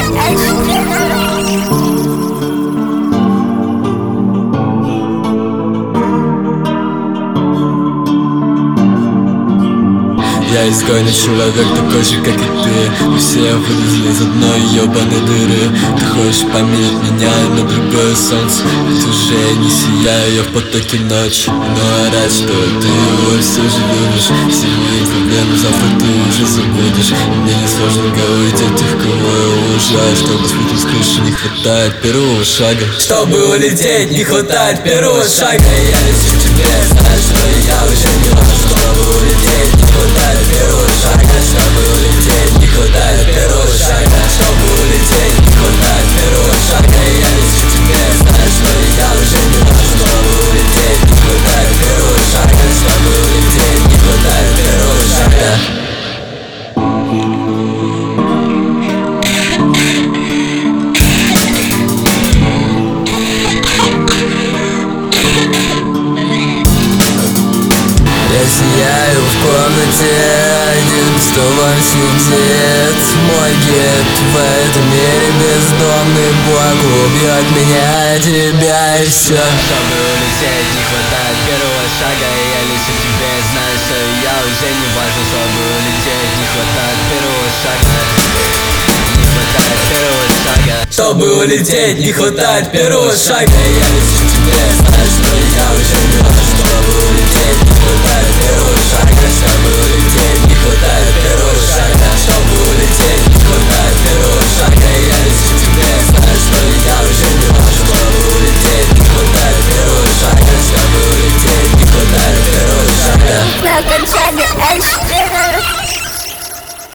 Я изгойный человек, такой же, как и ты. Мы все вылезли из одной ебаной дыры. Ты хочешь поменять меня на другое солнце, ведь уже не сияю я в потоке ночи. Но я рад, что ты его все же любишь. Сильные проблемы завтра ты уже забудешь. Мне не сложно говорить о тех, кого я уважаю. Чтобы спрыгнуть с крыши, не хватает первого шага. Чтобы улететь, не хватает первого шага. Я лечу тебе, знаешь, что я уже не важен. Чтобы улететь, не хватает первого шага. Чтобы улететь, не хватает первого шага. Чтобы улететь, не хватает первого шага. Я лечу тебе, знаешь, что я уже не важен. Чтобы улететь, не хватает первого шага. Чтобы улететь, не хватает первого шага. Я сияю в комнате, один в столом сидит мой гид. В этом мире бездомный Бог убьет меня, тебя и все. Чтобы улететь, не хватает первого шага. Я лечу тебе, знаю, что я уже не важен. Чтобы улететь, не хватает первого шага. Не хватает первого шага. Чтобы улететь, не хватает первого шага. Я лечу тебе,